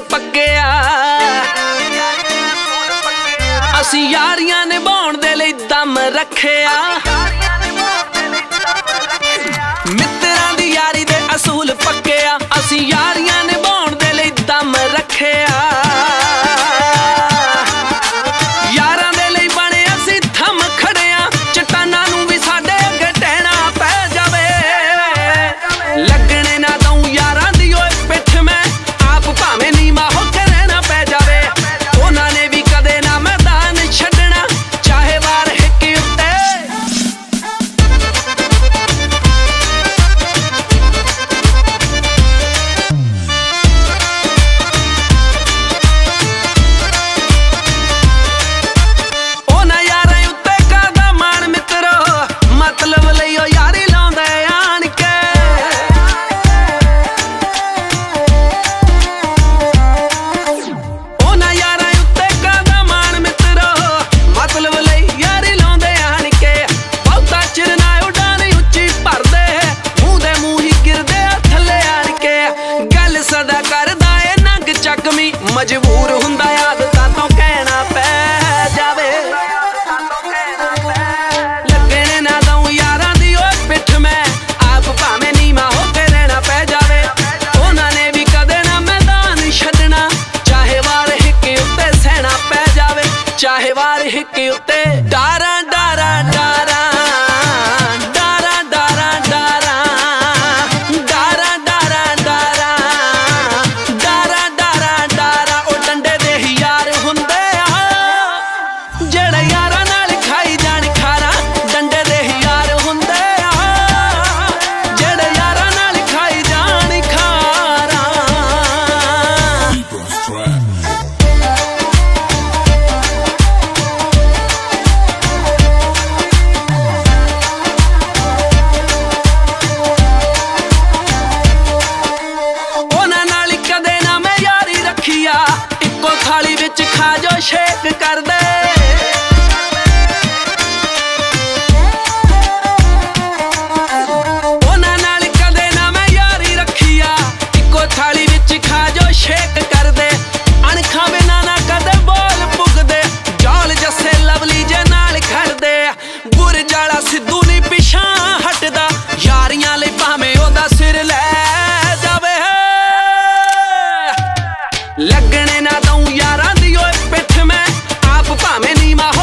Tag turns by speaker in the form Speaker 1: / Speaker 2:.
Speaker 1: पक्किया असी यारियां निभाउण दे लई दम रखिया मित्रां दी यारी दे असूल पक्किया असी यारियां निभाउण दे लई दम रखिया यारां दे लई बणे असी थम खड़िया चट्टानां नूं भी साडे अगे टहना पै जावे लगने ना दऊं यारां दी ओए पिठ मैं आप भावें नीमा हो के रहना पै जावे उन्हां ने भी कदे ना मैदान छड्डना चाहे वार हिक उत्ते उन्हां यारां उत्ते करदा मान मित्रो मतलब लईओ यारी लाउंदे आण के उन्हां यारां उत्ते करदा मान मित्रो मतलब लई यारी लाउंदे आण के बहुता चिर ना उडान उच्ची भरदे मूंह दे मूंह ही गिरदे थल्ले आण के गल सदा करदा ए नंग चकमी मजबूर हुंदा आदतां तों कहना पै जावे लगने ना दऊं यारां दी ओए पिठ मैं आप भावें नीमा हो के रहना पै जावे उन्हां ने भी कदे ना मैदान छड्डना चाहे वार हिक उत्ते सहना पै जावे चाहे वार हिक उत्ते डारा डारा डारा डारा डारा डारा डारा डारा डारा डारा डारा डारा ओ डंडे दे ही यार हुंदे आ जेड़े यारां नाल खाई जाण खारा डंडे दे ही यार हुंदे आ जेड़े यारां नाल खाई जाण खारा उन्हां नाल कदे ना मैं यारी रखिया इक्को थाली विच खा जो शेक कर दे उन्हां नाल कदे ना मैं यारी रखिया इक्को थाली विच खा जो शेक कर दे अणखां बिना ना कदे बोल पुगदे जौल जस्से लवली जे नाल खड़दे बुरज आला सिद्धू नी पिछां हटदा यारियां लई भावें ओदा सिर लै जावे लगने ना दऊं यारां दी ओए पिठ मैं आप भावें नीमा